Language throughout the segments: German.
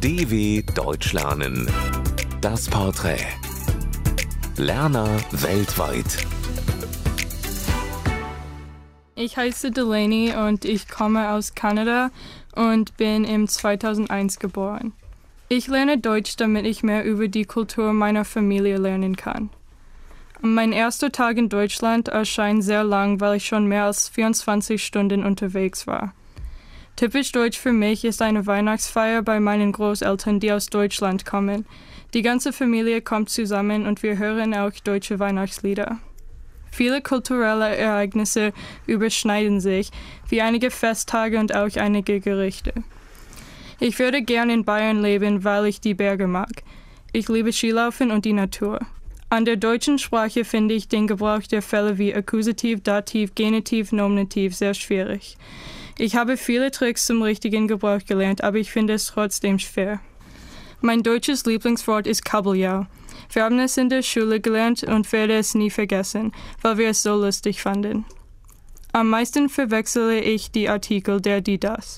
DW Deutsch lernen. Das Porträt. Lerner weltweit. Ich heiße Delaney und ich komme aus Kanada und bin im 2001 geboren. Ich lerne Deutsch, damit ich mehr über die Kultur meiner Familie lernen kann. Mein erster Tag in Deutschland erscheint sehr lang, weil ich schon mehr als 24 Stunden unterwegs war. Typisch deutsch für mich ist eine Weihnachtsfeier bei meinen Großeltern, die aus Deutschland kommen. Die ganze Familie kommt zusammen und wir hören auch deutsche Weihnachtslieder. Viele kulturelle Ereignisse überschneiden sich, wie einige Festtage und auch einige Gerichte. Ich würde gern in Bayern leben, weil ich die Berge mag. Ich liebe Skilaufen und die Natur. An der deutschen Sprache finde ich den Gebrauch der Fälle wie Akkusativ, Dativ, Genitiv, Nominativ sehr schwierig. Ich habe viele Tricks zum richtigen Gebrauch gelernt, aber ich finde es trotzdem schwer. Mein deutsches Lieblingswort ist Kabeljau. Wir haben es in der Schule gelernt und werde es nie vergessen, weil wir es so lustig fanden. Am meisten verwechsele ich die Artikel der, die, das.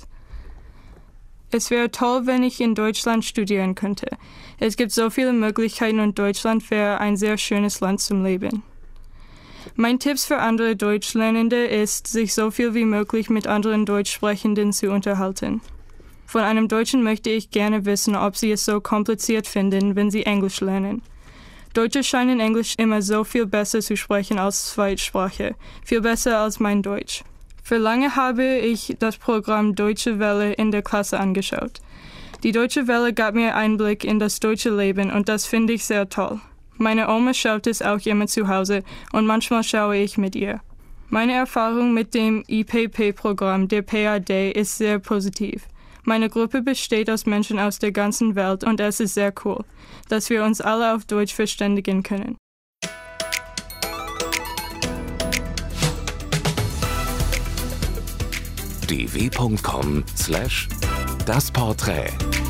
Es wäre toll, wenn ich in Deutschland studieren könnte. Es gibt so viele Möglichkeiten und Deutschland wäre ein sehr schönes Land zum Leben. Mein Tipp für andere Deutschlernende ist, sich so viel wie möglich mit anderen Deutschsprechenden zu unterhalten. Von einem Deutschen möchte ich gerne wissen, ob sie es so kompliziert finden, wenn sie Englisch lernen. Deutsche scheinen Englisch immer so viel besser zu sprechen als Zweitsprache, viel besser als mein Deutsch. Für lange habe ich das Programm Deutsche Welle in der Klasse angeschaut. Die Deutsche Welle gab mir Einblick in das deutsche Leben und das finde ich sehr toll. Meine Oma schaut es auch immer zu Hause und manchmal schaue ich mit ihr. Meine Erfahrung mit dem IPP-Programm der PAD ist sehr positiv. Meine Gruppe besteht aus Menschen aus der ganzen Welt und es ist sehr cool, dass wir uns alle auf Deutsch verständigen können. dw.com/dasporträt